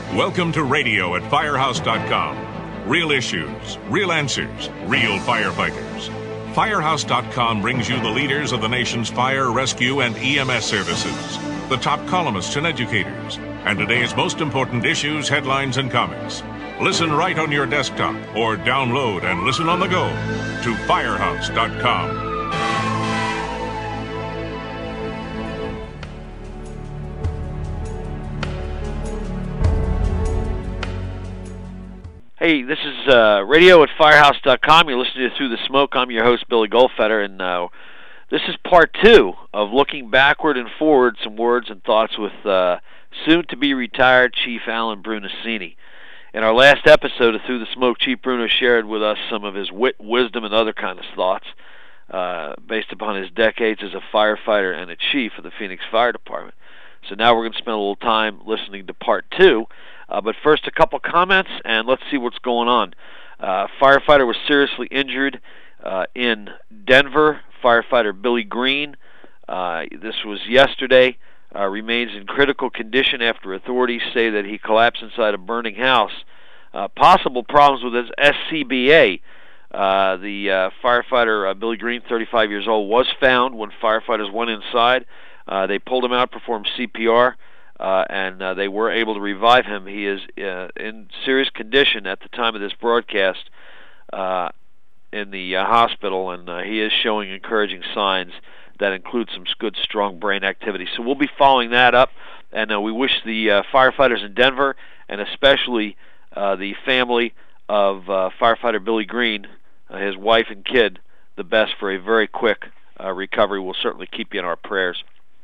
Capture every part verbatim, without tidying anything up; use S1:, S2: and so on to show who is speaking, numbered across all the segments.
S1: Welcome to radio at firehouse dot com. Real issues, real answers, real firefighters. firehouse dot com brings you the leaders of the nation's fire, rescue, and E M S services, the top columnists and educators, and today's most important issues, headlines, and comments. Listen right on your desktop or download and listen on the go to firehouse dot com.
S2: Hey, this is uh, radio at firehouse dot com. You're listening to Through the Smoke. I'm your host, Billy Goldfeder, and uh, this is part two of looking backward and forward, some words and thoughts with uh, soon-to-be retired Chief Alan Brunacini. In our last episode of Through the Smoke, Chief Bruno shared with us some of his wit, wisdom, and other kind of thoughts uh, based upon his decades as a firefighter and a chief of the Phoenix Fire Department. So now we're going to spend a little time listening to part two. Uh, but first, a couple comments, and let's see what's going on. Uh, firefighter was seriously injured uh, in Denver. Firefighter Billy Green, uh, this was yesterday, uh, remains in critical condition after authorities say that he collapsed inside a burning house. Uh, possible problems with his S C B A. Uh, the uh, firefighter, uh, Billy Green, thirty-five years old, was found when firefighters went inside. Uh, they pulled him out, performed C P R. Uh, and uh, they were able to revive him. He is uh, in serious condition at the time of this broadcast uh, in the uh, hospital, and uh, he is showing encouraging signs that include some good, strong brain activity. So we'll be following that up, and uh, we wish the uh, firefighters in Denver, and especially uh, the family of uh, firefighter Billy Green, uh, his wife and kid, the best for a very quick uh, recovery. We'll certainly keep you in our prayers.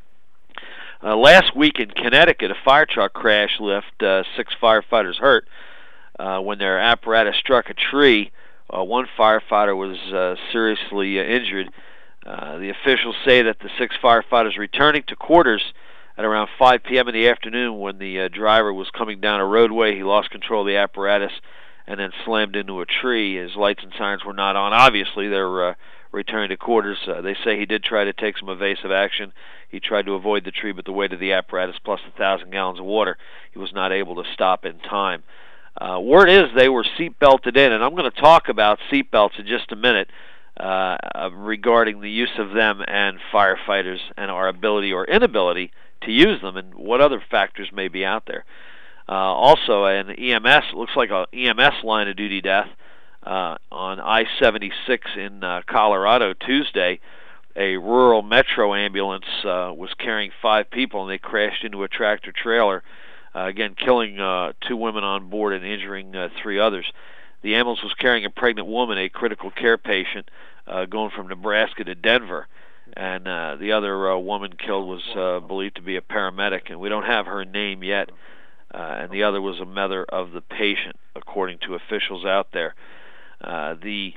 S2: Uh, last week in Connecticut, a fire truck crash left uh, six firefighters hurt uh, when their apparatus struck a tree. Uh, one firefighter was uh, seriously uh, injured. Uh, the officials say that the six firefighters returning to quarters at around five p.m. in the afternoon when the uh, driver was coming down a roadway. He lost control of the apparatus and then slammed into a tree. His lights and sirens were not on. Obviously, they're uh, returning to quarters. Uh, they say he did try to take some evasive action. He tried to avoid the tree, but the weight of the apparatus plus a thousand gallons of water, he was not able to stop in time. Uh, word is they were seat belted in, and I'm going to talk about seat belts in just a minute uh, uh, regarding the use of them and firefighters and our ability or inability to use them and what other factors may be out there. Uh, also, an E M S, it looks like an E M S line of duty death uh, on I seventy-six in uh, Colorado Tuesday. A rural metro ambulance uh, was carrying five people, and they crashed into a tractor trailer, uh, again killing uh, two women on board and injuring uh, three others. The ambulance was carrying a pregnant woman, a critical care patient, uh, going from Nebraska to Denver, and uh, the other uh, woman killed was uh, believed to be a paramedic, and we don't have her name yet, uh, and the other was a mother of the patient, according to officials out there. Uh, the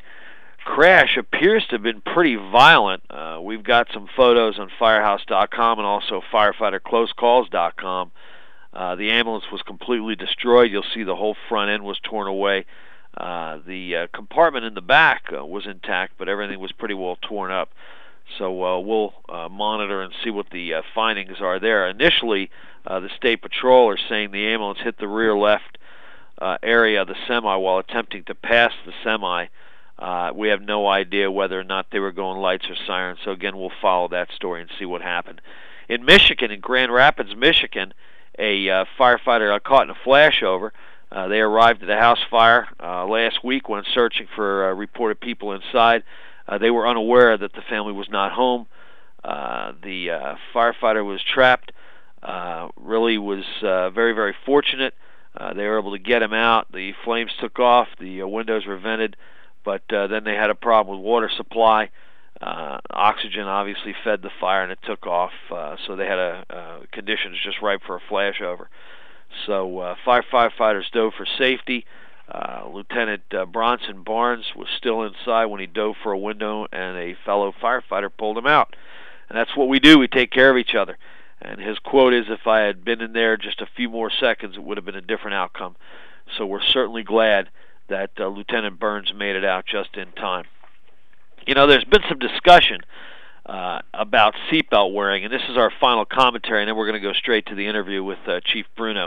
S2: crash appears to have been pretty violent. Uh, we've got some photos on firehouse dot com and also firefighter close calls dot com. Uh, the ambulance was completely destroyed. You'll see the whole front end was torn away. Uh, the uh, compartment in the back uh, was intact, but everything was pretty well torn up. So uh, we'll uh, monitor and see what the uh, findings are there. Initially, uh, the State Patrol are saying the ambulance hit the rear left uh, area of the semi while attempting to pass the semi. Uh, we have no idea whether or not they were going lights or sirens, so again, we'll follow that story and see what happened. In Michigan, in Grand Rapids, Michigan, a uh, firefighter got caught in a flashover. Uh, they arrived at a house fire uh, last week when searching for uh, reported people inside. Uh, they were unaware that the family was not home. Uh, the uh, firefighter was trapped, uh, really was uh, very, very fortunate. Uh, they were able to get him out. The flames took off. The uh, windows were vented. But uh, then they had a problem with water supply. Uh, oxygen obviously fed the fire, and it took off. Uh, so they had a uh, conditions just ripe for a flashover. So uh, five firefighters dove for safety. Uh, Lieutenant uh, Bronson Barnes was still inside when he dove for a window, and a fellow firefighter pulled him out. And that's what we do. We take care of each other. And his quote is, if I had been in there just a few more seconds, it would have been a different outcome. So we're certainly glad that uh, Lieutenant Burns made it out just in time. You know, there's been some discussion uh, about seatbelt wearing, and this is our final commentary, and then we're going to go straight to the interview with uh, Chief Bruno.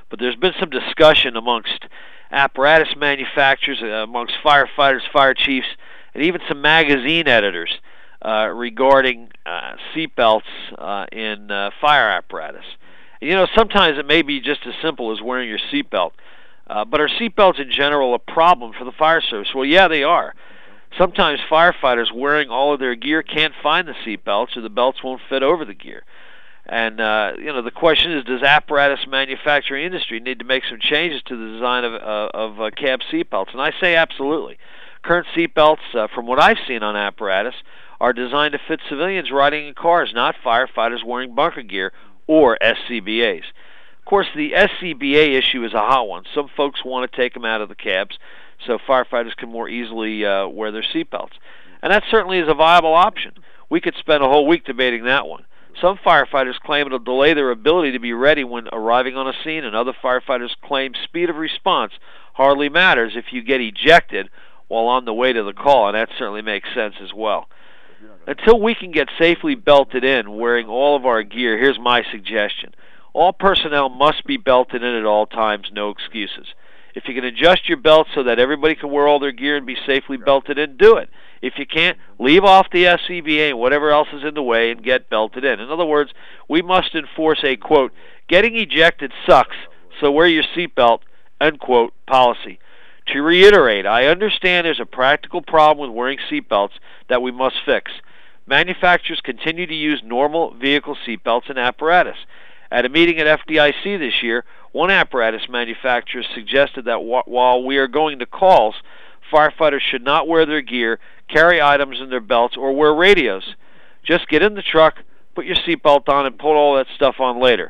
S2: but there's been some discussion amongst apparatus manufacturers, uh, amongst firefighters, fire chiefs, and even some magazine editors uh, regarding uh, seatbelts uh, in uh, fire apparatus. And, you know, sometimes it may be just as simple as wearing your seatbelt, uh, but are seatbelts in general a problem for the fire service? Well, yeah, they are. Sometimes firefighters wearing all of their gear can't find the seatbelts, or the belts won't fit over the gear. And, uh, you know, the question is, does apparatus manufacturing industry need to make some changes to the design of, uh, of uh, cab seatbelts? And I say absolutely. Current seatbelts, uh, from what I've seen on apparatus, are designed to fit civilians riding in cars, not firefighters wearing bunker gear or S C B As. Of course, the S C B A issue is a hot one. Some folks want to take them out of the cabs so firefighters can more easily uh, wear their seatbelts. And that certainly is a viable option. We could spend a whole week debating that one. Some firefighters claim it'll delay their ability to be ready when arriving on a scene, and other firefighters claim speed of response hardly matters if you get ejected while on the way to the call, and that certainly makes sense as well. Until we can get safely belted in wearing all of our gear, here's my suggestion. All personnel must be belted in at all times, no excuses. If you can adjust your belt so that everybody can wear all their gear and be safely belted in, do it. If you can't, leave off the S C B A and whatever else is in the way and get belted in. In other words, we must enforce a, quote, getting ejected sucks, so wear your seatbelt, end quote, policy. To reiterate, I understand there's a practical problem with wearing seatbelts that we must fix. Manufacturers continue to use normal vehicle seatbelts and apparatus. At a meeting at F D I C this year, one apparatus manufacturer suggested that wh- while we are going to calls, firefighters should not wear their gear, carry items in their belts, or wear radios. Just get in the truck, put your seatbelt on, and put all that stuff on later.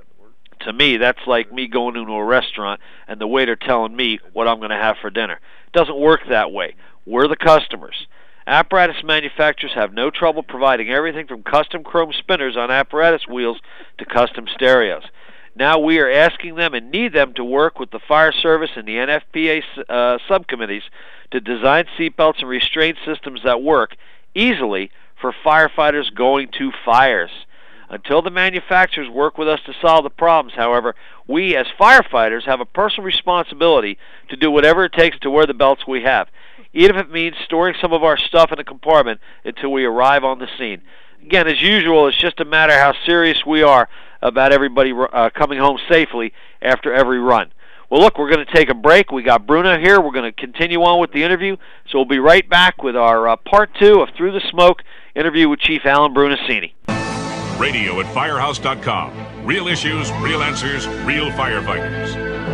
S2: To me, that's like me going into a restaurant and the waiter telling me what I'm going to have for dinner. It doesn't work that way. We're the customers. Apparatus manufacturers have no trouble providing everything from custom chrome spinners on apparatus wheels to custom stereos. Now we are asking them and need them to work with the fire service and the N F P A uh, subcommittees to design seatbelts and restraint systems that work easily for firefighters going to fires. Until the manufacturers work with us to solve the problems, however, we as firefighters have a personal responsibility to do whatever it takes to wear the belts we have, even if it means storing some of our stuff in a compartment until we arrive on the scene. Again, as usual, it's just a matter how serious we are about everybody uh, coming home safely after every run. Well, look, we're going to take a break. We got Bruno here. We're going to continue on with the interview, so we'll be right back with our uh, part two of Through the Smoke interview with Chief Alan Brunacini.
S1: Radio at firehouse dot com. Real issues, real answers, real firefighters.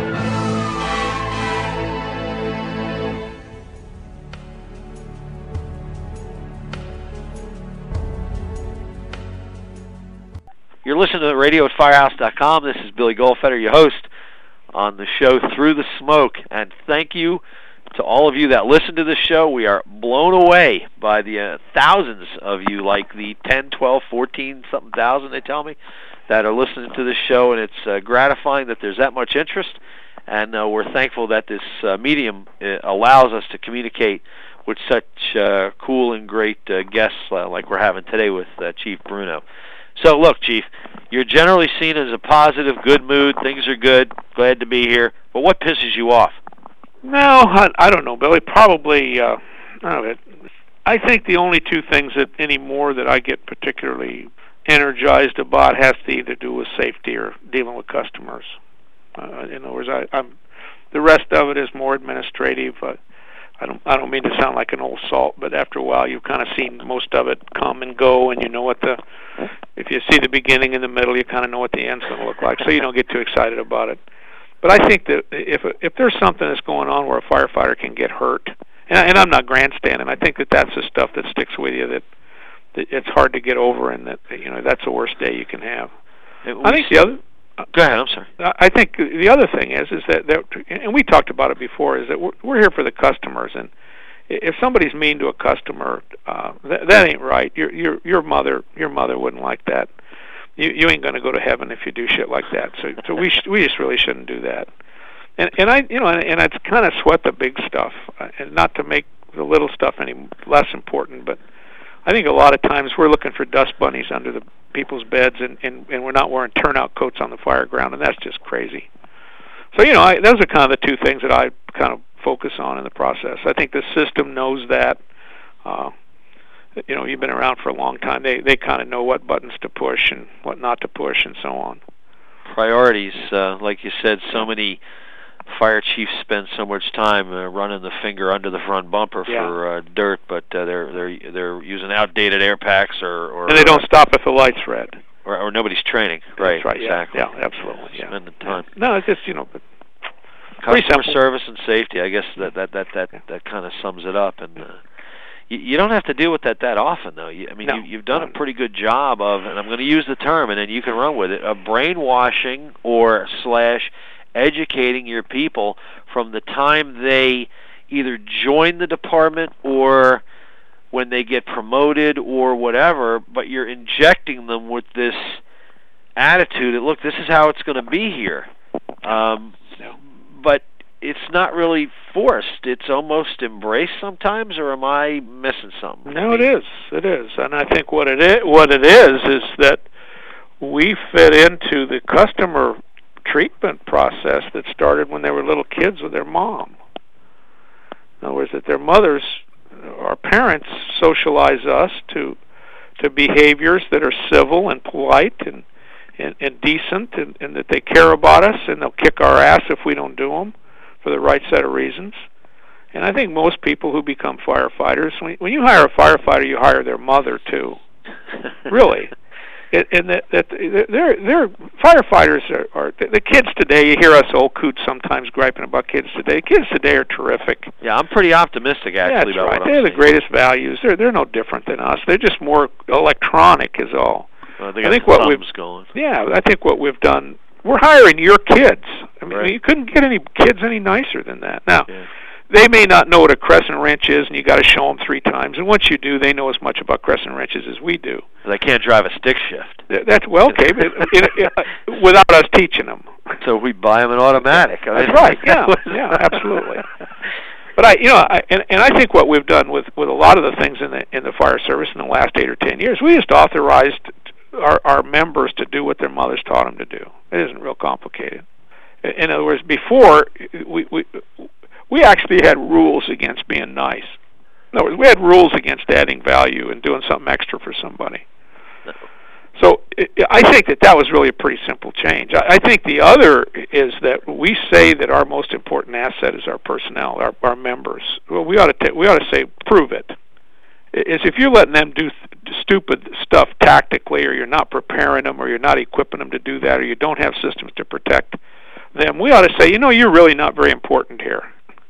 S2: You're listening to Radio at firehouse dot com. This is Billy Goldfeder, your host on the show Through the Smoke. And thank you to all of you that listen to this show. We are blown away by the uh, thousands of you, like the ten, twelve, fourteen something thousand, they tell me, that are listening to this show. And it's uh, gratifying that there's that much interest. And uh, we're thankful that this uh, medium uh, allows us to communicate with such uh, cool and great uh, guests uh, like we're having today with uh, Chief Bruno. So, look, Chief, you're generally seen as a positive, good mood. Things are good. Glad to be here. But what pisses you off?
S3: No, I, I don't know, Billy. Probably, uh, I, I think the only two things that anymore that I get particularly energized about has to either do with safety or dealing with customers. Uh, in other words, I, I'm, the rest of it is more administrative. Uh, I don't I don't mean to sound like an old salt, but after a while you've kind of seen most of it come and go, and you know what the, if you see the beginning and the middle, you kind of know what the end's going to look like, so you don't get too excited about it. But I think that if if there's something that's going on where a firefighter can get hurt, and, and I'm not grandstanding, I think that that's the stuff that sticks with you, that, that it's hard to get over, and that, you know, that's the worst day you can have. I think the other...
S2: Go ahead, I'm sorry.
S3: I think the other thing is, is that, that, and we talked about it before, is that we're, we're here for the customers, and if somebody's mean to a customer, uh, that, that ain't right. Your your your mother your mother wouldn't like that. You you ain't going to go to heaven if you do shit like that. So so we sh- we just really shouldn't do that. And and I you know and, and it's kind of sweat the big stuff, uh, and not to make the little stuff any less important, but I think a lot of times we're looking for dust bunnies under the people's beds, and, and, and we're not wearing turnout coats on the fire ground, and that's just crazy. So, you know, I, those are kind of the two things that I kind of focus on in the process. I think the system knows that. Uh, you know, you've been around for a long time. They they kind of know what buttons to push and what not to push and so on.
S2: Priorities, uh, like you said, so many fire chiefs spend so much time uh, running the finger under the front bumper
S3: yeah.
S2: for uh, dirt, but uh, they're they're they're using outdated air packs or, or
S3: and they don't stop if the light's red.
S2: Or, or nobody's training. Right,
S3: That's right.
S2: Exactly.
S3: Yeah, yeah absolutely. Yeah.
S2: Spending time.
S3: Yeah. No, it's just you know, but
S2: customer service and safety. I guess that that that that,
S3: yeah.
S2: that kind of sums it up. And uh, you, you don't have to deal with that that often, though. You, I mean,
S3: no.
S2: you, you've done a pretty good job of, and I'm going to use the term, and then you can run with it, of brainwashing or slash educating your people from the time they either join the department or when they get promoted or whatever, but you're injecting them with this attitude that, look, this is how it's going to be here. Um,
S3: no.
S2: But it's not really forced. It's almost embraced sometimes, or am I missing something?
S3: No, it is. It is. And I think what it is, what it is is that we fit into the customer treatment process that started when they were little kids with their mom. In other words, that their mothers, our parents, socialize us to to behaviors that are civil and polite and and, and decent, and, and that they care about us, and they'll kick our ass if we don't do them for the right set of reasons. And I think most people who become firefighters, when, when you hire a firefighter, you hire their mother too. Really. It, and that, that they're, they're firefighters are, are the kids today. You hear us old coots sometimes griping about kids today. Kids today are terrific.
S2: Yeah, I'm pretty optimistic actually.
S3: Yeah, that's
S2: about
S3: right.
S2: What
S3: They're
S2: I'm
S3: the
S2: seeing.
S3: greatest values. They're they're no different than us. They're just more electronic, is all.
S2: Well, they
S3: I
S2: got
S3: think what we've
S2: going.
S3: yeah, I think what we've done. We're hiring your kids. I mean,
S2: Right.
S3: you couldn't get any kids any nicer than that. Now.
S2: Yeah.
S3: They may not know what a crescent wrench is, and you got to show them three times. And once you do, they know as much about crescent wrenches as we do.
S2: They can't drive a stick shift.
S3: That's well, okay, but it, it, without us teaching them.
S2: So we buy them an automatic. I
S3: That's
S2: mean,
S3: right. Yeah, yeah, absolutely. But I, you know, I, and and I think what we've done with, with a lot of the things in the in the fire service in the last eight or ten years, we just authorized our our members to do what their mothers taught them to do. It isn't real complicated. In other words, before we we. We actually had rules against being nice. In other words, we had rules against adding value and doing something extra for somebody.
S2: No.
S3: So it, I think that that was really a pretty simple change. I, I think the other is that we say that our most important asset is our personnel, our, our members. Well, we ought to t- we ought to say prove it. Is if you're letting them do th- stupid stuff tactically, or you're not preparing them, or you're not equipping them to do that, or you don't have systems to protect them, we ought to say, you know, you're really not very important here.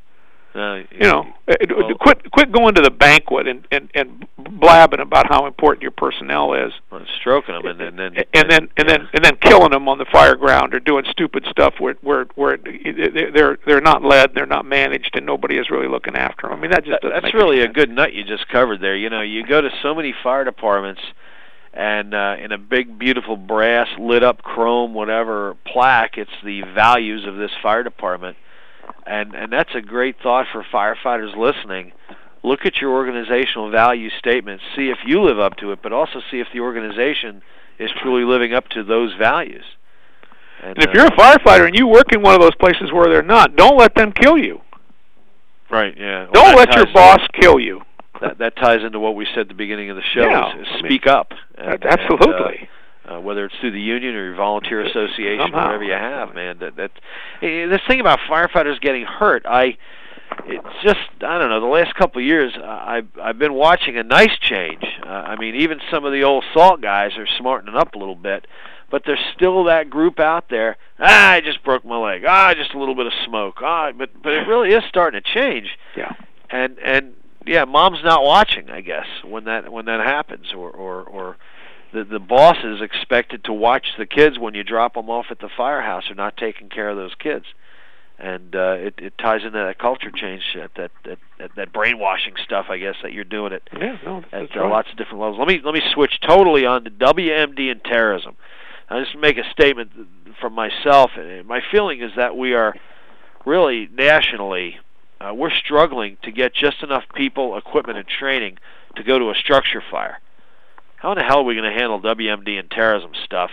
S2: Uh,
S3: You know,
S2: well,
S3: quit quit going to the banquet and, and, and blabbing about how important your personnel is,
S2: well, stroking them and then then
S3: and then and then and then killing them on the fire ground or doing stupid stuff where where where they're they're not led, they're not managed, and nobody is really looking after them. I mean, that just doesn't
S2: that's
S3: make
S2: really
S3: any
S2: a
S3: sense.
S2: good nut you just covered there. You know, you go to so many fire departments, and uh, in a big, beautiful brass lit up chrome whatever plaque, it's the values of this fire department. And and that's a great thought for firefighters listening. Look at your organizational value statement, see if you live up to it, but also see if the organization is truly living up to those values. And,
S3: And if
S2: uh,
S3: you're a firefighter and you work in one of those places where they're not, don't let them kill you.
S2: right, yeah, well,
S3: Don't
S2: that
S3: let your
S2: ties-
S3: boss kill you.
S2: That that ties into what we said at the beginning of the show:
S3: Yeah,
S2: is, is
S3: I mean,
S2: speak up. And,
S3: Absolutely.
S2: And, uh, Uh, whether it's through the union or your volunteer association,
S3: Somehow.
S2: whatever you have, man. That that eh, this thing about firefighters getting hurt, I it's just I don't know. The last couple of years, I've I've been watching a nice change. Uh, I mean, even some of the old SALT guys are smartening up a little bit, but there's still that group out there. Ah, I just broke my leg. Ah, just a little bit of smoke. Ah, but but it really is starting to change.
S3: Yeah.
S2: And and yeah, mom's not watching, I guess, when that when that happens, or or or. The, the boss is expected to watch the kids when you drop them off at the firehouse, or not taking care of those kids, and uh, it, it ties into that culture change, that that, that that that brainwashing stuff, I guess, that you're doing it
S3: Yeah, no, that's
S2: at uh,
S3: right.
S2: lots of different levels. Let me let me switch totally on to W M D and terrorism. I just make a statement from myself. My feeling is that we are really nationally uh, we're struggling to get just enough people, equipment, and training to go to a structure fire. How in the hell are we going to handle W M D and terrorism stuff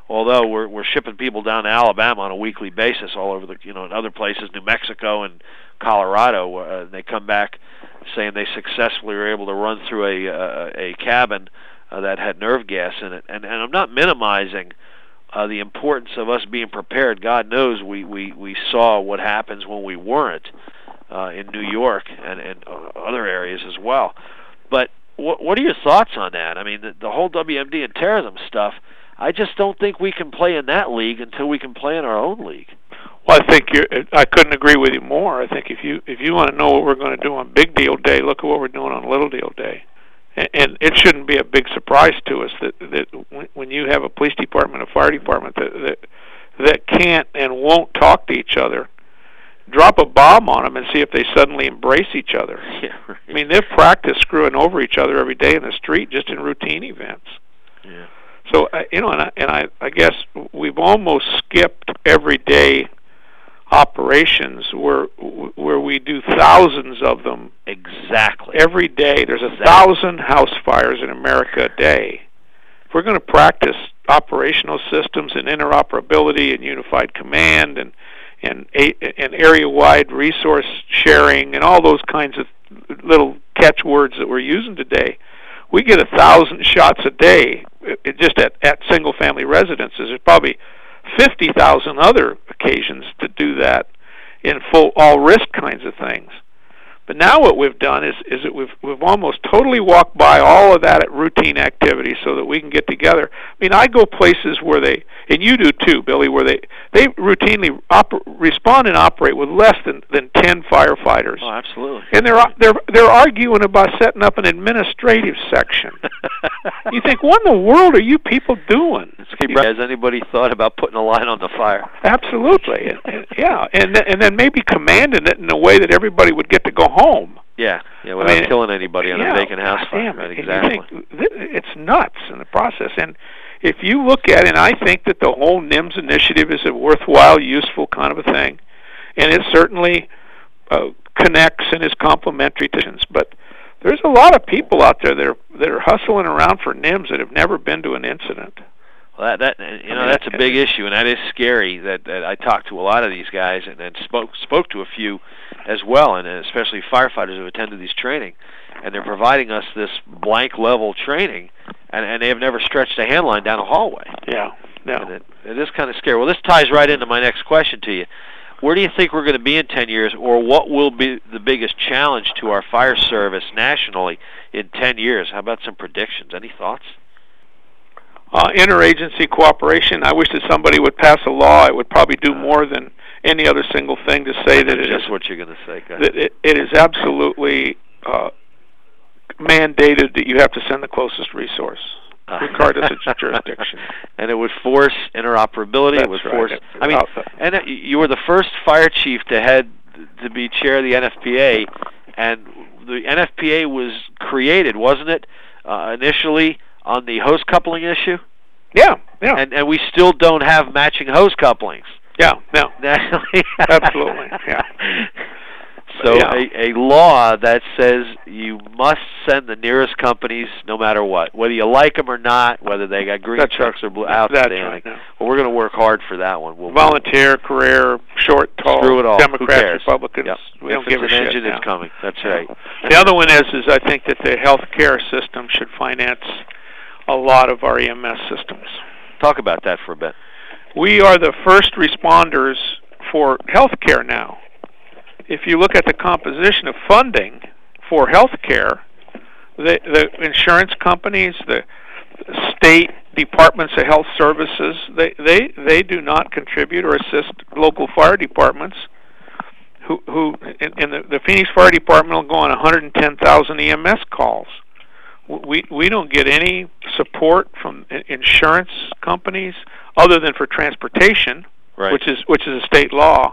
S2: although we're we're shipping people down to Alabama on a weekly basis all over the, you know, in other places, New Mexico and Colorado, uh, they come back saying they successfully were able to run through a uh, a cabin uh, that had nerve gas in it. And and I'm not minimizing uh, the importance of us being prepared. God knows we we we saw what happens when we weren't uh, in New York and and uh, other areas as well. But what what are your thoughts on that? I mean, the, the whole W M D and terrorism stuff, I just don't think we can play in that league until we can play in our own league.
S3: Well, I think you're, I couldn't agree with you more. I think if you if you want to know what we're going to do on Big Deal Day, look at what we're doing on Little Deal Day, and, and it shouldn't be a big surprise to us that that when you have a police department, a fire department that that, that can't and won't talk to each other, drop a bomb on them and see if they suddenly embrace each other.
S2: Yeah, right.
S3: I mean, they've practiced screwing over each other every day in the street just in routine events.
S2: Yeah.
S3: So uh, you know, and I, and I I guess we've almost skipped everyday operations where where we do thousands of them
S2: exactly
S3: every day. There's a
S2: exactly.
S3: thousand house fires in America a day. If we're going to practice operational systems and interoperability and unified command and and and area-wide resource sharing and all those kinds of little catchwords that we're using today, we get a thousand shots a day it, just at, at single-family residences. There's probably fifty thousand other occasions to do that in full all-risk kinds of things. But now what we've done is is that we've we've almost totally walked by all of that at routine activity so that we can get together. I mean, I go places where they, and you do too, Billy, where they they routinely oper, respond and operate with less than, than ten firefighters.
S2: Oh, absolutely.
S3: And they're they're they're arguing about setting up an administrative section. You think, what in the world are you people doing?
S2: Has anybody thought about putting a line on the fire?
S3: Absolutely, and, and, yeah, and th- and then maybe commanding it in a way that everybody would get to go home.
S2: Yeah, yeah, without I mean, killing anybody on
S3: yeah,
S2: a vacant house fire.
S3: Damn,
S2: right, exactly.
S3: Think, it's nuts in the process, and if you look at it, and I think that the whole N I M S initiative is a worthwhile, useful kind of a thing, and it certainly uh, connects and is complementary to it, but there's a lot of people out there that are that are hustling around for N I M S that have never been to an incident.
S2: Well, that, that you know, that's a big issue, and that is scary. That, that I talked to a lot of these guys, and, and spoke spoke to a few as well, and especially firefighters who attended these training, and they're providing us this blank level training, and, and they have never stretched a hand line down a hallway.
S3: Yeah, yeah.
S2: And it, it is kind of scary. Well, this ties right into my next question to you. Where do you think we're going to be in ten years, or what will be the biggest challenge to our fire service nationally in ten years? How about some predictions? Any thoughts?
S3: Uh, interagency cooperation. I wish that somebody would pass a law. It would probably do more than any other single thing to say that it
S2: just
S3: is
S2: what you're going to say. Go
S3: that it, it is absolutely uh, mandated that you have to send the closest resource, uh, regardless of jurisdiction.
S2: And it would force interoperability.
S3: That's
S2: it would
S3: right.
S2: force.
S3: It,
S2: I mean, and it, you were the first fire chief to head to be chair of the N F P A, and the N F P A was created, wasn't it, uh, initially on the hose coupling issue?
S3: Yeah, yeah.
S2: And and we still don't have matching hose couplings.
S3: Yeah, no.
S2: Nationally.
S3: Absolutely, yeah.
S2: So
S3: yeah.
S2: A, a law that says you must send the nearest companies no matter what, whether you like them or not, whether they got green
S3: That's
S2: trucks
S3: right.
S2: or blue. Outstanding.
S3: That's right, yeah.
S2: Well, we're going to work hard for that one. We'll
S3: Volunteer, career, short, tall,
S2: Screw it all.
S3: Democrats, Republicans.
S2: Yep.
S3: We
S2: if
S3: don't give
S2: it's
S3: a
S2: an
S3: shit.
S2: engine,
S3: Yeah.
S2: it's coming. That's right.
S3: The other one is, is I think that the health care system should finance a lot of our E M S systems.
S2: Talk about that for a bit.
S3: We are the first responders for health care now. If you look at the composition of funding for health care, the, the insurance companies, the state departments of health services, they, they, they do not contribute or assist local fire departments who, who in, in the, the Phoenix Fire Department will go on one hundred ten thousand E M S calls. We we don't get any support from insurance companies other than for transportation,
S2: right.
S3: which is which is a state law.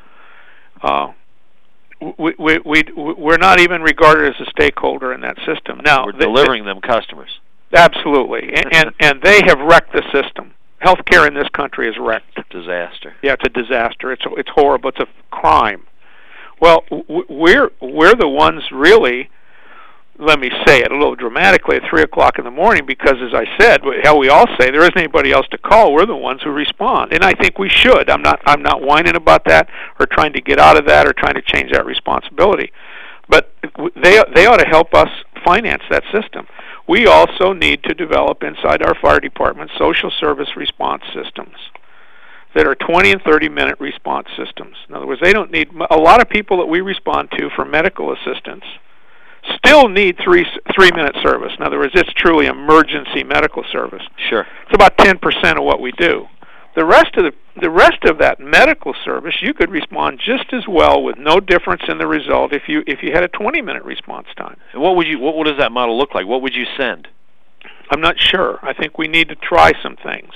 S3: Uh, we we we we're not even regarded as a stakeholder in that system. Now
S2: we're delivering they, them customers.
S3: Absolutely, and, and and they have wrecked the system. Healthcare in this country is wrecked.
S2: Disaster.
S3: Yeah, it's a disaster. It's it's horrible. It's a crime. Well, we're we're the ones really let me say it a little dramatically, at three o'clock in the morning, because, as I said, how we all say, there isn't anybody else to call. We're the ones who respond, and I think we should. I'm not I'm not whining about that or trying to get out of that or trying to change that responsibility. But they they ought to help us finance that system. We also need to develop inside our fire department social service response systems that are twenty and thirty minute response systems. In other words, they don't need a lot of people that we respond to for medical assistance still need three three minute service. In other words, it's truly emergency medical service.
S2: Sure.
S3: It's about ten percent of what we do. The rest of the the rest of that medical service, you could respond just as well with no difference in the result if you if you had a twenty minute response time.
S2: And what would you what, what does that model look like? What would you send?
S3: I'm not sure. I think we need to try some things.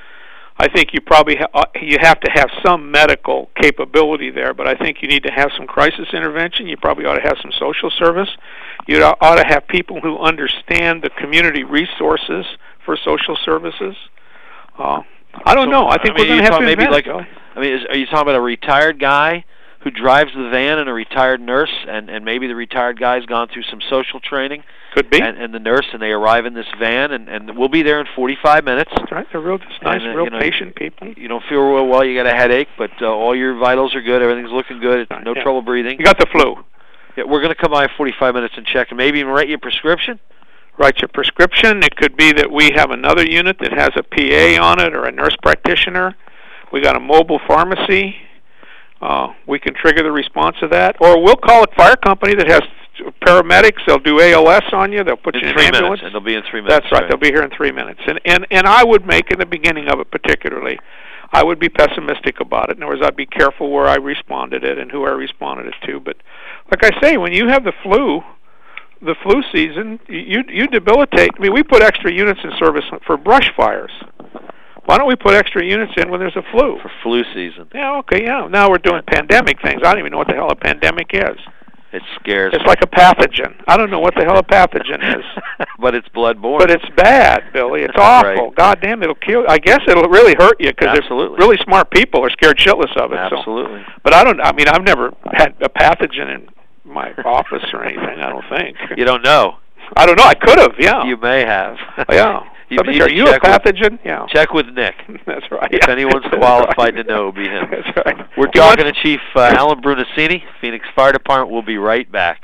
S3: I think you probably ha- you have to have some medical capability there, but I think you need to have some crisis intervention. You probably ought to have some social service. You ought to have people who understand the community resources for social services. Uh, I don't
S2: so,
S3: know. I think
S2: I mean,
S3: we're going to have to
S2: maybe
S3: invest.
S2: Like, I mean, is, are you talking about a retired guy who drives the van and a retired nurse, and, and maybe the retired guy's gone through some social training?
S3: Could be.
S2: And, and the nurse, and they arrive in this van, and, and we'll be there in forty-five minutes.
S3: That's right. They're real, just nice,
S2: and, uh,
S3: real
S2: you know,
S3: patient people.
S2: You don't feel real well. You got a headache, but uh, all your vitals are good. Everything's looking good.
S3: Right,
S2: no
S3: yeah.
S2: trouble breathing.
S3: You got the flu.
S2: Yeah, we're going to come by in forty-five minutes and check, and maybe even write you a prescription.
S3: Write your prescription. It could be that we have another unit that has a P A on it or a nurse practitioner. We got a mobile pharmacy. Uh, we can trigger the response of that, or we'll call a fire company that has paramedics. They'll do A L S on you. They'll put
S2: in
S3: you in
S2: three
S3: an ambulance.
S2: minutes, and they'll be in three minutes.
S3: That's right. right. They'll be here in three minutes. And and and I would make in the beginning of it particularly, I would be pessimistic about it. In other words, I'd be careful where I responded it and who I responded it to. But like I say, when you have the flu, the flu season, you you debilitate. I mean, we put extra units in service for brush fires. Why don't we put extra units in when there's a flu?
S2: For flu season.
S3: Yeah, okay, yeah. Now we're doing pandemic things. I don't even know what the hell a pandemic is.
S2: It scares
S3: It's
S2: me.
S3: like a pathogen. I don't know what the hell a pathogen is.
S2: But it's blood-borne.
S3: But it's bad, Billy. It's
S2: That's
S3: awful.
S2: right.
S3: God damn, it'll kill. I guess it'll really hurt you because really smart people are scared shitless of it.
S2: Absolutely.
S3: So. But I don't. I mean, I've never had a pathogen in my office or anything. I don't think.
S2: You don't know.
S3: I don't know. I could have. Yeah.
S2: You may have.
S3: Yeah.
S2: You,
S3: Something,
S2: you
S3: are you a pathogen?
S2: With,
S3: yeah.
S2: Check with Nick.
S3: That's right.
S2: If
S3: yeah.
S2: anyone's qualified to know, it'll be him.
S3: That's right.
S2: We're
S3: He
S2: talking
S3: wants-
S2: to Chief uh, Alan Brunacini, Phoenix Fire Department. We'll be right back.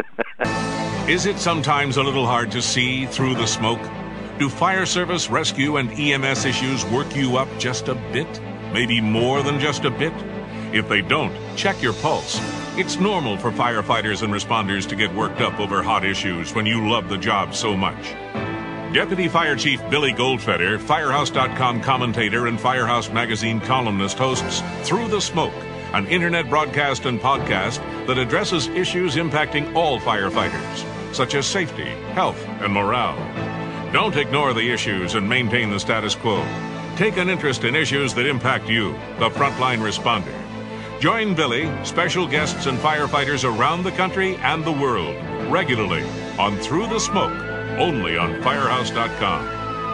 S1: Is it sometimes a little hard to see through the smoke? Do fire service, rescue, and E M S issues work you up just a bit? Maybe more than just a bit? If they don't, check your pulse. It's normal for firefighters and responders to get worked up over hot issues when you love the job so much. Deputy Fire Chief Billy Goldfeder, Firehouse dot com commentator and Firehouse Magazine columnist, hosts Through the Smoke, an internet broadcast and podcast that addresses issues impacting all firefighters, such as safety, health, and morale. Don't ignore the issues and maintain the status quo. Take an interest in issues that impact you, the frontline responder. Join Billy, special guests, and firefighters around the country and the world regularly on Through the Smoke, only on Firehouse dot com.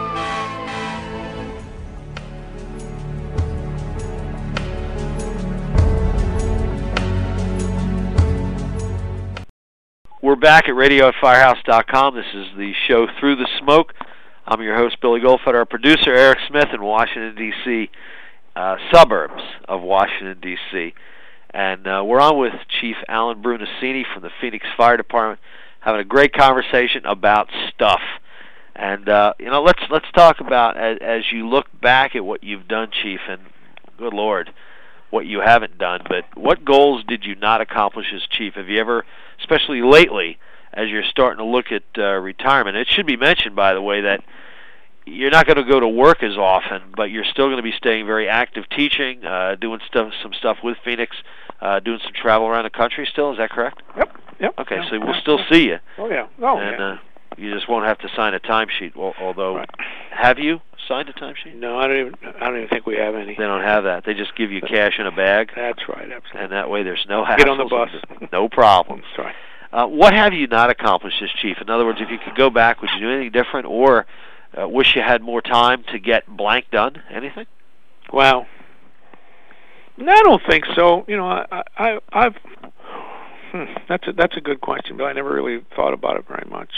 S2: We're back at radio at Firehouse dot com. This is the show Through the Smoke. I'm your host, Billy Goldfeder. Our producer, Eric Smith, in Washington, D C, uh, suburbs of Washington, D C And uh, we're on with Chief Alan Brunacini from the Phoenix Fire Department, having a great conversation about stuff. And uh, you know, let's let's talk about as, as you look back at what you've done, Chief, and good Lord, what you haven't done. But what goals did you not accomplish as Chief? Have you ever, especially lately, as you're starting to look at uh, retirement? It should be mentioned, by the way, that you're not going to go to work as often, but you're still going to be staying very active, teaching, uh, doing stuff, some stuff with Phoenix, uh, doing some travel around the country. Still, is that correct?
S3: Yep. Yep.
S2: Okay,
S3: yep,
S2: so we'll
S3: yep,
S2: still
S3: yep.
S2: see you.
S3: Oh yeah. Oh
S2: and,
S3: yeah.
S2: Uh, you just won't have to sign a timesheet. Well, although,
S3: Right.
S2: have you signed a timesheet?
S3: No, I don't even. I don't even think we have any.
S2: They don't have that. They just give you cash in a bag,
S3: That's right. Absolutely.
S2: and that way there's no hassles.
S3: Get on the bus.
S2: No problems.
S3: That's right.
S2: Uh, what have you not accomplished as Chief? In other words, if you could go back, would you do anything different, or uh, wish you had more time to get blank done? Anything?
S3: Well, no, I don't think so. You know, I, I, I've, Hmm, that's a that's a good question, but I never really thought about it very much.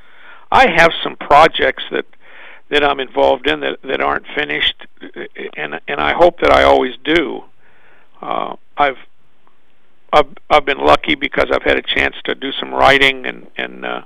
S3: I have some projects that that I'm involved in that, that aren't finished, and and I hope that I always do. Uh, I've I've I've been lucky because I've had a chance to do some writing, and and uh,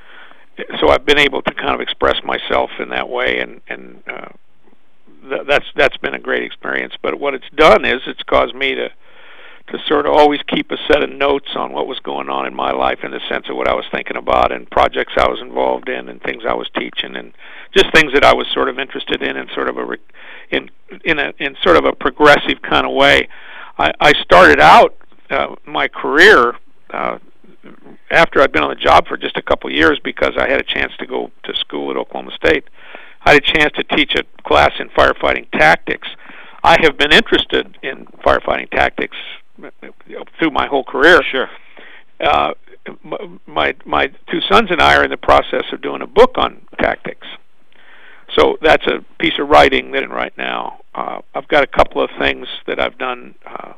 S3: so I've been able to kind of express myself in that way, and and uh, th- that's that's been a great experience. But what it's done is it's caused me to. to sort of always keep a set of notes on what was going on in my life in the sense of what I was thinking about and projects I was involved in and things I was teaching and just things that I was sort of interested in in sort of a in in a in sort of a progressive kind of way. I, I started out uh, my career uh, after I'd been on the job for just a couple of years because I had a chance to go to school at Oklahoma State. I had a chance to teach a class in firefighting tactics. I have been interested in firefighting tactics through my whole career.
S2: Sure.
S3: Uh, my my two sons and I are in the process of doing a book on tactics. So that's a piece of writing that I'm right now. Uh, I've got a couple of things that I've done uh,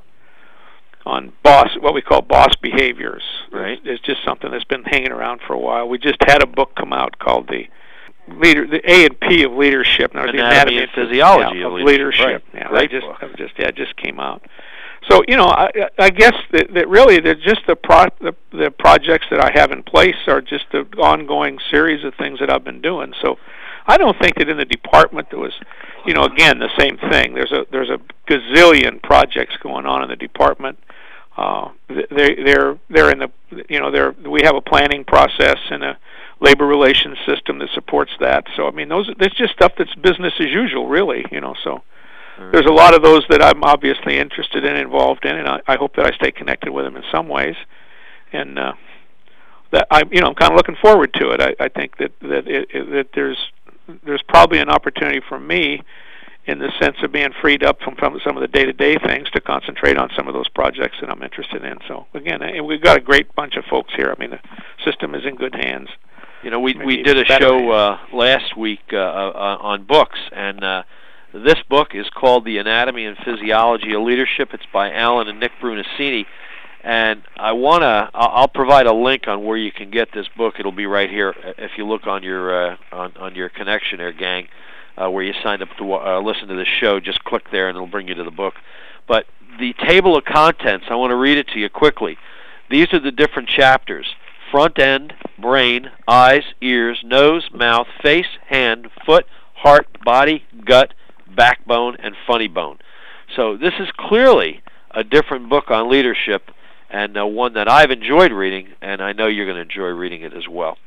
S3: on boss, what we call boss behaviors.
S2: Right.
S3: It's just something that's been hanging around for a while. We just had a book come out called the Leader, the A and P of Leadership,
S2: or the Anatomy and Physiology
S3: yeah,
S2: of
S3: Leadership.
S2: Right.
S3: Yeah,
S2: Great
S3: I just,
S2: book.
S3: I just, yeah, it just came out. So you know, I, I guess that, that really, they're just the, pro, the the projects that I have in place are just the ongoing series of things that I've been doing. So I don't think that in the department there was, you know, again the same thing. There's a there's a gazillion projects going on in the department. Uh, they they're they're in the you know they're we have a planning process and a labor relations system that supports that. So I mean, those that's just stuff that's business as usual, really. You know, so mm-hmm. There's a lot of those that I'm obviously interested in, involved in, and I, I hope that I stay connected with them in some ways. And uh, that I, you know, I'm kind of looking forward to it. I, I think that that it, it, that there's there's probably an opportunity for me in the sense of being freed up from, from some of the day-to-day things to concentrate on some of those projects that I'm interested in. So again, we've got a great bunch of folks here. I mean, the system is in good hands.
S2: You know, we we did a show uh, last week uh, uh, on books, and uh, this book is called The Anatomy and Physiology of Leadership. It's by Alan and Nick Brunacini, and I want to. I'll provide a link on where you can get this book. It'll be right here if you look on your uh, on on your connection there, gang, uh, where you signed up to uh, listen to this show. Just click there, and it'll bring you to the book. But the table of contents, I want to read it to you quickly. These are the different chapters. Front end, brain, eyes, ears, nose, mouth, face, hand, foot, heart, body, gut, backbone, and funny bone. So this is clearly a different book on leadership, and uh, one that I've enjoyed reading, and I know you're going to enjoy reading it as well.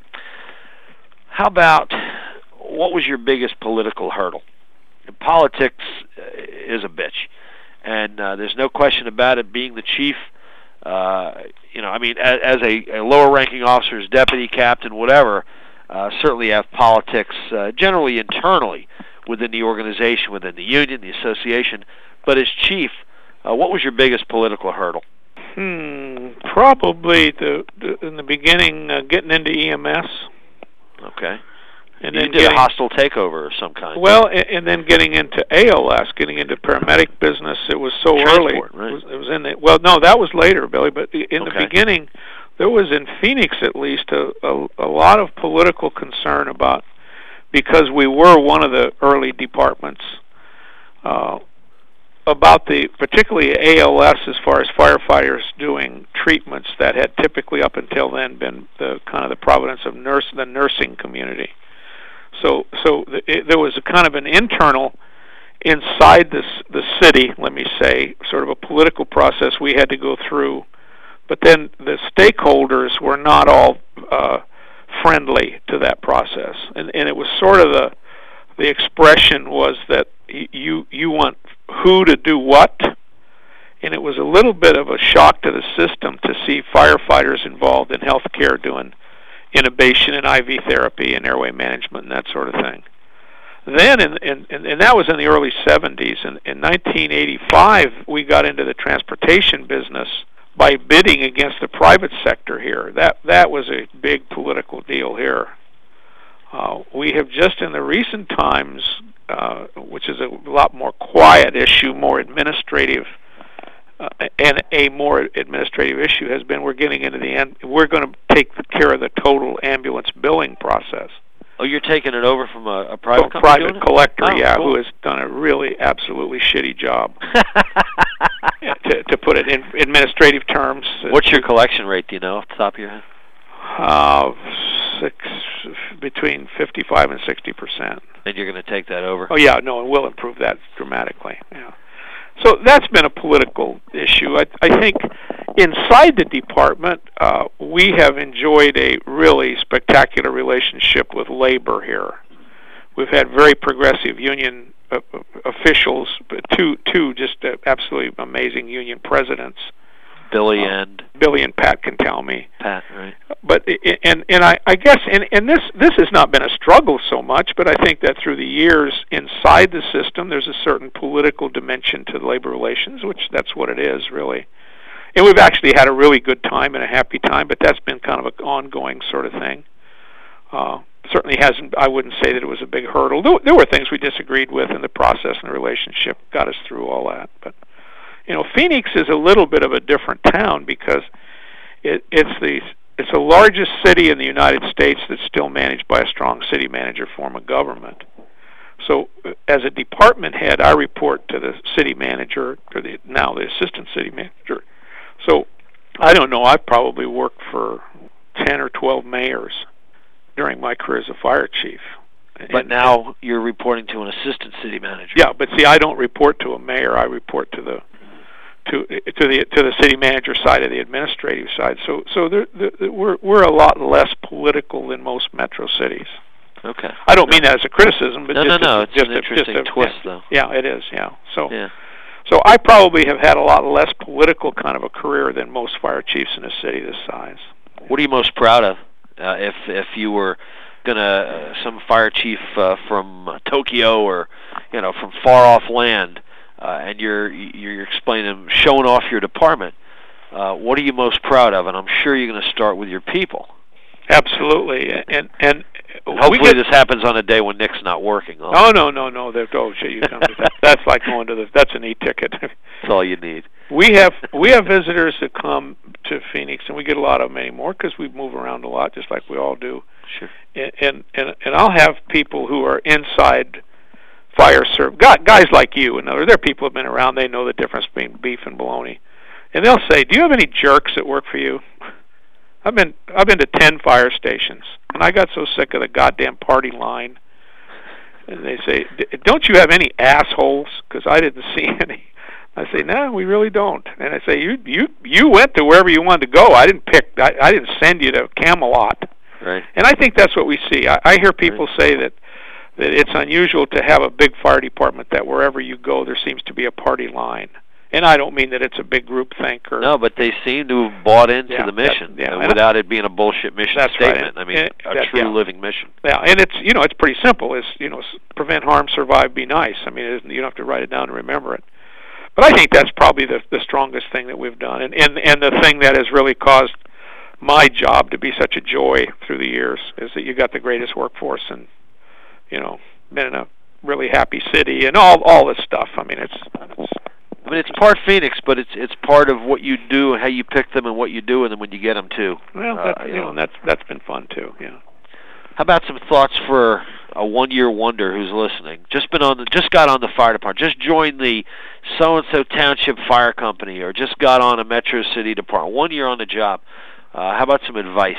S2: How about, what was your biggest political hurdle? Politics is a bitch, and uh, there's no question about it. Being the chief, uh, you know, I mean, as, as a, a lower-ranking officer's deputy, captain, whatever, uh, certainly have politics uh, generally internally within the organization, within the union, the association. But as chief, uh, what was your biggest political hurdle?
S3: Hmm, probably the, the in the beginning, uh, getting into E M S.
S2: Okay.
S3: And
S2: you
S3: then
S2: did
S3: getting,
S2: a hostile takeover of some kind.
S3: Well, and, and then getting into A L S, getting into paramedic business. It was so
S2: Transport,
S3: early.
S2: Right.
S3: It was, it was in the well, no, that was later, Billy. But in
S2: okay.
S3: the beginning, there was in Phoenix at least a, a, a lot of political concern about, because we were one of the early departments, uh, about the particularly A L S as far as firefighters doing treatments that had typically up until then been the kind of the providence of nurse the nursing community. So, so the, it, there was a kind of an internal, inside this the city, let me say, sort of a political process we had to go through. But then the stakeholders were not all uh, friendly to that process, and and it was sort of the the expression was that you you want who to do what, and it was a little bit of a shock to the system to see firefighters involved in healthcare doing intubation and I V therapy and airway management and that sort of thing. Then, in, in, in, and that was in the early seventies, and in nineteen eighty-five we got into the transportation business by bidding against the private sector here. That that was a big political deal here. Uh, we have just in the recent times, uh, which is a lot more quiet issue, more administrative, uh, and a more administrative issue has been we're getting into the end. We're going to take care of the total ambulance billing process.
S2: Oh, you're taking it over from a, a private
S3: so,
S2: company?
S3: Private collector,
S2: oh,
S3: yeah,
S2: cool.
S3: who has done a really absolutely shitty job. yeah, to, to put it in administrative terms.
S2: What's your collection rate, do you know, off the top of your head?
S3: Uh, six, between fifty-five and sixty percent.
S2: And you're going to take that over?
S3: Oh, yeah, no, and we'll improve that dramatically, yeah. So that's been a political issue. I, I think inside the department, uh, we have enjoyed a really spectacular relationship with labor here. We've had very progressive union uh, officials, two two just uh, absolutely amazing union presidents.
S2: Billy
S3: uh,
S2: and
S3: Billy and Pat can tell me.
S2: Pat, right?
S3: But and and I, I guess and, and this this has not been a struggle so much, but I think that through the years inside the system, there's a certain political dimension to labor relations, which that's what it is really. And we've actually had a really good time and a happy time, but that's been kind of an ongoing sort of thing. Uh, certainly hasn't. I wouldn't say that it was a big hurdle. There, there were things we disagreed with in the process, and the relationship got us through all that, but. You know, Phoenix is a little bit of a different town because it, it's the it's the largest city in the United States that's still managed by a strong city manager form of government. So, as a department head, I report to the city manager, or the now the assistant city manager. So, I don't know. I've probably worked for ten or twelve mayors during my career as a fire chief.
S2: But
S3: and,
S2: now you're reporting to an assistant city manager.
S3: Yeah, but see, I don't report to a mayor. I report to the to to the to the city manager side of the administrative side. So so there, there, we're we're a lot less political than most metro cities.
S2: Okay.
S3: I don't mean that as a criticism, but
S2: no,
S3: just
S2: no, no.
S3: A,
S2: it's
S3: just
S2: an
S3: a,
S2: interesting
S3: just a,
S2: twist,
S3: yeah,
S2: though.
S3: Yeah, it is. Yeah. So
S2: yeah.
S3: so I probably have had a lot less political kind of a career than most fire chiefs in a city this size.
S2: What are you most proud of? Uh, if if you were gonna uh, some fire chief uh, from uh, Tokyo or you know from far off land. Uh, and you're you're explaining, showing off your department. Uh, what are you most proud of? And I'm sure you're going to start with your people.
S3: Absolutely, and and
S2: hopefully
S3: get,
S2: this happens on a day when Nick's not working.
S3: Oh no, no, no, no! Oh shit, you come that, that's like going to the. That's an e-ticket.
S2: That's all you need.
S3: We have we have visitors that come to Phoenix, and we get a lot of them anymore because we move around a lot, just like we all do.
S2: Sure.
S3: And and and, and I'll have people who are inside fire service, guys like you, and there are people who have been around. They know the difference between beef and bologna, and they'll say, "Do you have any jerks that work for you?" I've been I've been to ten fire stations, and I got so sick of the goddamn party line. And they say, "Don't you have any assholes?" Because I didn't see any. I say, "No, we really don't." And I say, "You you you went to wherever you wanted to go. I didn't pick. I, I didn't send you to Camelot."
S2: Right.
S3: And I think that's what we see. I, I hear people right. say that. that it's unusual to have a big fire department that wherever you go there seems to be a party line. And I don't mean that it's a big group think or...
S2: No, but they seem to have bought into
S3: yeah,
S2: the mission
S3: that, yeah,
S2: uh, without it being a bullshit mission
S3: that's
S2: statement.
S3: Right.
S2: I mean,
S3: and,
S2: a
S3: that,
S2: true
S3: yeah.
S2: living mission.
S3: Yeah, and it's, you know, it's pretty simple. It's, you know, prevent harm, survive, be nice. I mean, it, you don't have to write it down and remember it. But I think that's probably the, the strongest thing that we've done. And, and, and the thing that has really caused my job to be such a joy through the years is that you got the greatest workforce and, you know, been in a really happy city and all all this stuff. I mean, it's, it's
S2: I mean, it's part Phoenix, but it's it's part of what you do and how you pick them and what you do with them when you get them too.
S3: Well,
S2: uh,
S3: that's,
S2: you
S3: you
S2: know,
S3: know, that's that's been fun too. Yeah.
S2: How about some thoughts for a one-year wonder who's listening? Just been on the, just got on the fire department, just joined the so-and-so township fire company, or just got on a Metro City department. One year on the job. Uh, how about some advice?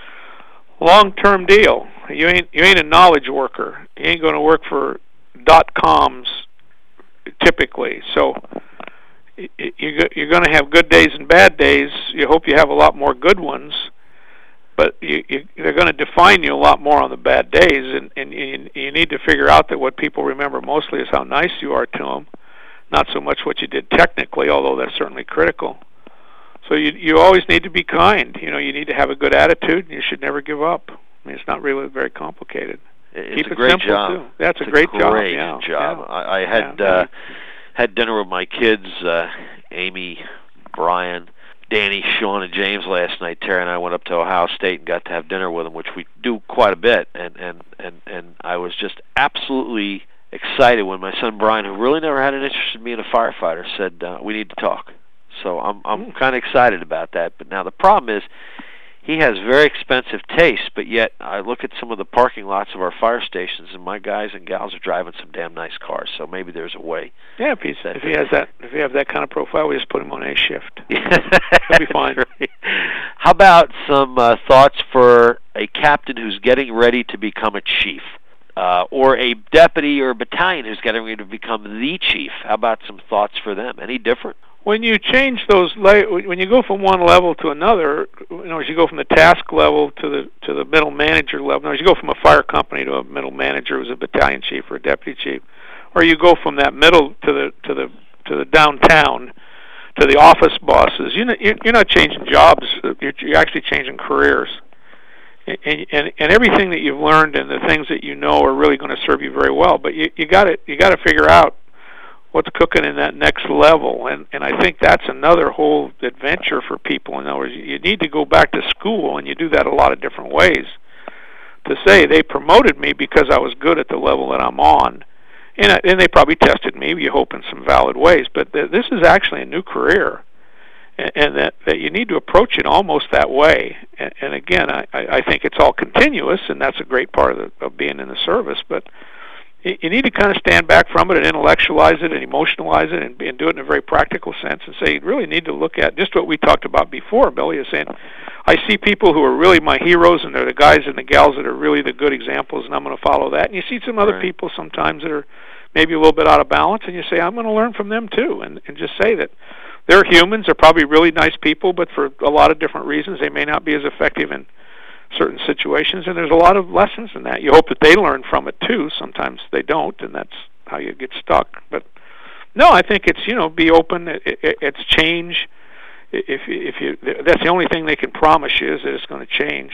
S3: Long-term deal. You ain't you ain't a knowledge worker. You ain't going to work for dot coms typically. So you you're going to have good days and bad days. You hope you have a lot more good ones, but you, you, they're going to define you a lot more on the bad days. And, and you, you need to figure out that what people remember mostly is how nice you are to them, not so much what you did technically, although that's certainly critical. So you you always need to be kind. You know, you need to have a good attitude, and you should never give up. I mean, it's not really very complicated.
S2: It's
S3: Keep
S2: a
S3: it
S2: great
S3: simple
S2: job.
S3: Too. That's
S2: it's
S3: a great,
S2: a great
S3: job.
S2: job.
S3: Yeah.
S2: job. I, I had
S3: yeah.
S2: uh, had dinner with my kids, uh, Amy, Brian, Danny, Sean, and James last night. Terry and I went up to Ohio State and got to have dinner with them, which we do quite a bit. And and and and I was just absolutely excited when my son Brian, who really never had an interest in being a firefighter, said uh, we need to talk. So I'm I'm kind of excited about that. But now the problem is, he has very expensive taste, but yet I look at some of the parking lots of our fire stations, and my guys and gals are driving some damn nice cars. So maybe there's a way.
S3: Yeah, if, he's, if he has that, if you have that kind of profile, we just put him on A shift. He'll be fine.
S2: Right. How about some uh, thoughts for a captain who's getting ready to become a chief, uh, or a deputy or a battalion who's getting ready to become the chief? How about some thoughts for them? Any different?
S3: When you change those, when you go from one level to another, you know, as you go from the task level to the to the middle manager level, as you go from a fire company to a middle manager who's a battalion chief or a deputy chief, or you go from that middle to the to the to the downtown to the office bosses, you're not, you're not changing jobs. You're, you're actually changing careers, and, and and everything that you've learned and the things that you know are really going to serve you very well. But you you got to you got to figure out what's cooking in that next level, and and I think that's another whole adventure for people. In other words, you need to go back to school, and you do that a lot of different ways. To say they promoted me because I was good at the level that I'm on, and I, and they probably tested me, you hope, in some valid ways. But th- this is actually a new career, and, and that that you need to approach it almost that way. And, and again, I I think it's all continuous, and that's a great part of, the, of being in the service, but you need to kind of stand back from it and intellectualize it and emotionalize it and, and do it in a very practical sense and say you really need to look at just what we talked about before. Billy is saying, I see people who are really my heroes, and they're the guys and the gals that are really the good examples, and I'm going to follow that. And you see some other
S2: right. people
S3: sometimes that are maybe a little bit out of balance, and you say, I'm going to learn from them too, and, and just say that they're humans, they're probably really nice people, but for a lot of different reasons they may not be as effective in certain situations, and there's a lot of lessons in that. You hope that they learn from it too. Sometimes they don't, and that's how you get stuck. But no, I think it's, you know, be open. It, it, it's change. If if you, that's the only thing they can promise you is that it's going to change,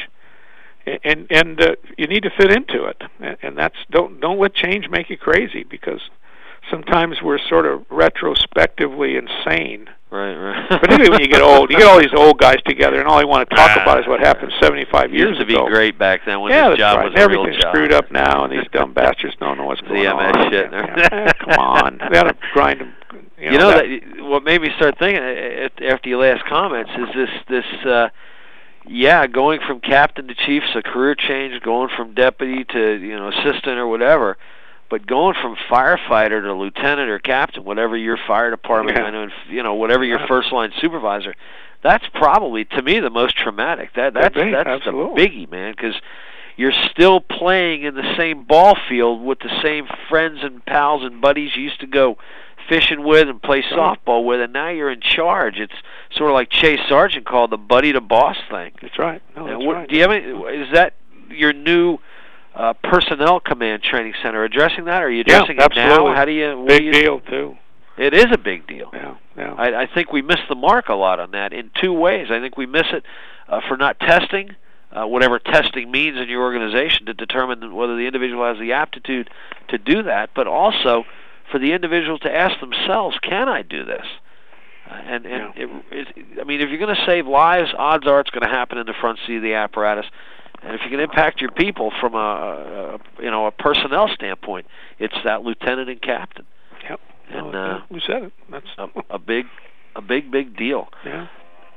S3: and and uh, you need to fit into it. And that's don't don't let change make you crazy, because sometimes we're sort of retrospectively insane.
S2: Right, right.
S3: Particularly when you get old. You get all these old guys together, and all they want to talk ah, about is what happened seventy-five years ago.
S2: It used to be great back then when
S3: yeah,
S2: this job
S3: right.
S2: was a real
S3: Everything's
S2: job.
S3: Screwed up now, and these dumb bastards don't know what's going
S2: Z M S
S3: on.
S2: Shit.
S3: Yeah, yeah. Come on. They ought to grind them. You know,
S2: you know
S3: that,
S2: that, what made me start thinking after your last comments is this, this uh, yeah, going from captain to chief is a career change, going from deputy to, you know, assistant or whatever. But going from firefighter to lieutenant or captain, whatever your fire department,
S3: yeah.
S2: I know, you know, whatever your first line supervisor, that's probably, to me, the most traumatic. That that's
S3: be,
S2: that's
S3: absolutely.
S2: the biggie, man, because you're still playing in the same ball field with the same friends and pals and buddies you used to go fishing with and play softball with, and now you're in charge. It's sort of like Chase Sargent called the buddy to boss thing.
S3: That's right. No, that's
S2: what,
S3: right.
S2: Do you have any? Is that your new? Uh, personnel command training center addressing that? Or are you addressing
S3: yeah,
S2: it now? How do you?
S3: Big
S2: do you,
S3: deal too.
S2: It is a big deal.
S3: Yeah, yeah.
S2: I, I think we miss the mark a lot on that in two ways. I think we miss it uh, for not testing, uh, whatever testing means in your organization, to determine whether the individual has the aptitude to do that, but also for the individual to ask themselves, can I do this? Uh, and and
S3: yeah.
S2: it, it, I mean, if you're going to save lives, odds are it's going to happen in the front seat of the apparatus. And if you can impact your people from a, a you know a personnel standpoint, it's that lieutenant and captain.
S3: Yep.
S2: And
S3: no,
S2: uh,
S3: who said it? That's
S2: a, a big, a big, big deal.
S3: Yeah.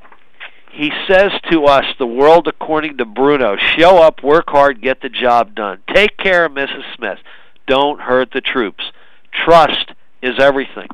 S2: He says to us, the world according to Bruno: show up, work hard, get the job done. Take care of Missus Smith. Don't hurt the troops. Trust is everything.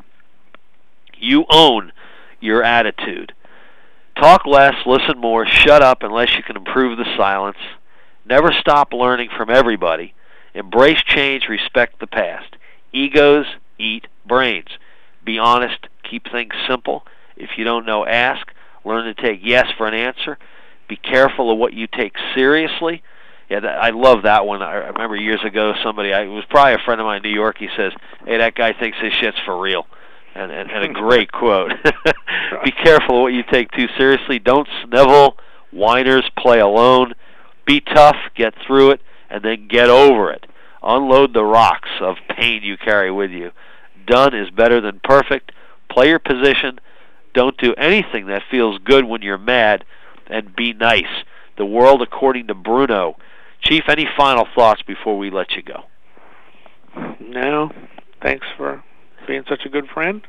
S2: You own your attitude. Talk less, listen more, shut up unless you can improve the silence. Never stop learning from everybody. Embrace change, respect the past. Egos eat brains. Be honest, keep things simple. If you don't know, ask. Learn to take yes for an answer. Be careful of what you take seriously. Yeah, that, I love that one. I remember years ago somebody, I, it was probably a friend of mine in New York, he says, hey, that guy thinks his shit's for real. And, and, and a great quote. Be careful of what you take too seriously. Don't snivel. Whiners play alone. Be tough, get through it, and then get over it. Unload the rocks of pain you carry with you. Done is better than perfect. Play your position. Don't do anything that feels good when you're mad, and be nice. The world according to Bruno. Chief, any final thoughts before we let you go?
S3: No. Thanks for being such a good friend.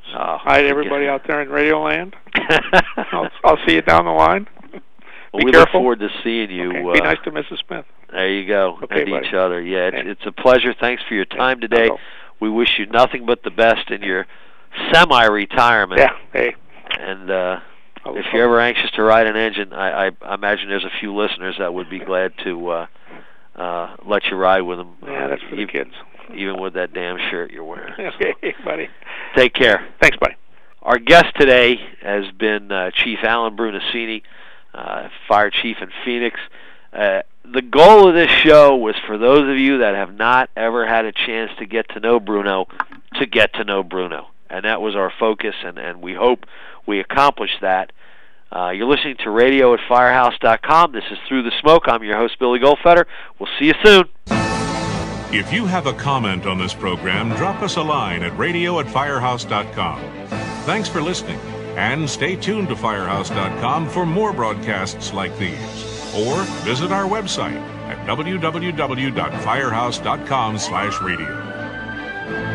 S2: Oh,
S3: Hi to everybody out there in Radio Land. I'll, I'll see you down the line.
S2: Well,
S3: Be
S2: we
S3: careful.
S2: look forward to seeing you.
S3: Okay.
S2: Uh,
S3: Be nice to Missus Smith.
S2: There you go.
S3: Okay,
S2: and
S3: buddy.
S2: each other. Yeah, it's,
S3: Okay.
S2: it's a pleasure. Thanks for your time today.
S3: Uh-oh.
S2: We wish you nothing but the best in your semi-retirement.
S3: Yeah. Hey.
S2: And uh,
S3: I'll-
S2: if you're ever anxious to ride an engine, I, I, I imagine there's a few listeners that would be glad to uh, uh, let you ride with them.
S3: Yeah, that's for the
S2: even,
S3: kids.
S2: even with that damn shirt you're wearing.
S3: Okay, buddy.
S2: Take care.
S3: Thanks, buddy.
S2: Our guest today has been uh, Chief Alan Brunacini, uh, Fire Chief in Phoenix. Uh, the goal of this show was for those of you that have not ever had a chance to get to know Bruno, to get to know Bruno. And that was our focus, and, and we hope we accomplished that. Uh, you're listening to radio at firehouse dot com. This is Through the Smoke. I'm your host, Billy Goldfeder. We'll see you soon.
S1: If you have a comment on this program, drop us a line at radio at firehouse dot com. Thanks for listening, and stay tuned to firehouse dot com for more broadcasts like these. Or visit our website at w w w dot firehouse dot com slash radio.